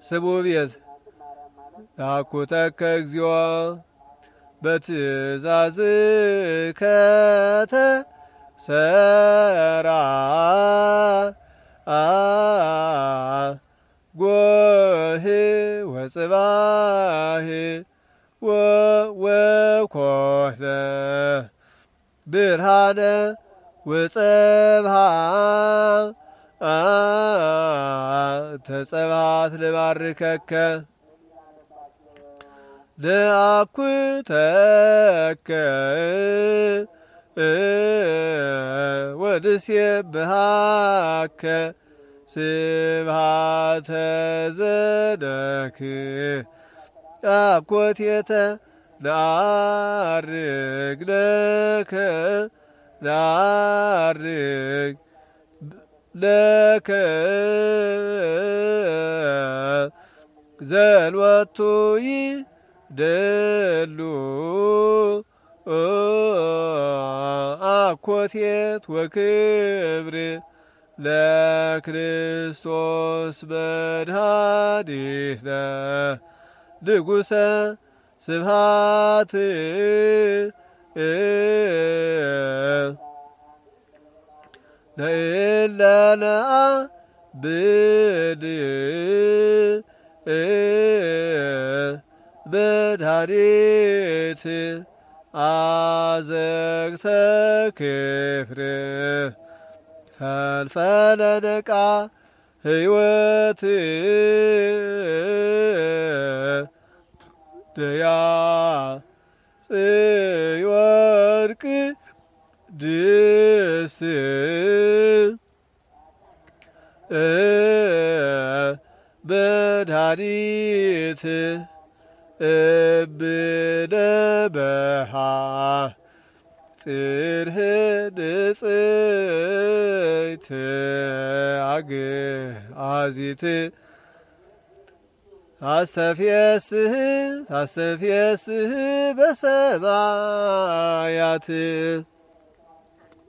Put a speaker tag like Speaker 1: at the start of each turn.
Speaker 1: ስቡ ቤት ናኩተከ እግዚኦ በትእዛዝከ ተሰራ ጎህ ወጽባህ ወኮህለ ብርሃነ ወጸብሃ ተጸባት ልባርከከ ለአኩተከ ወድሴብሃከ ስብሃተ ዘደክ አኮቴተ ለአርግ ለከ ለአርግ ለከ ዘልወቱ ይደሉ አኮቴት ወክብር ለክርስቶስ መድኃኒነ ንጉሠ ስብሐት ለእለ ነአብድ መድኃኒት አዘግተ ክፍር ፈልፈለ ነቃ ሕይወት ደያ ጽዮን ቅድስት መድኃኒት እምነበሃ ጽርህ ንጽይት አግአዚት ታስተፍየስህ በሰማያት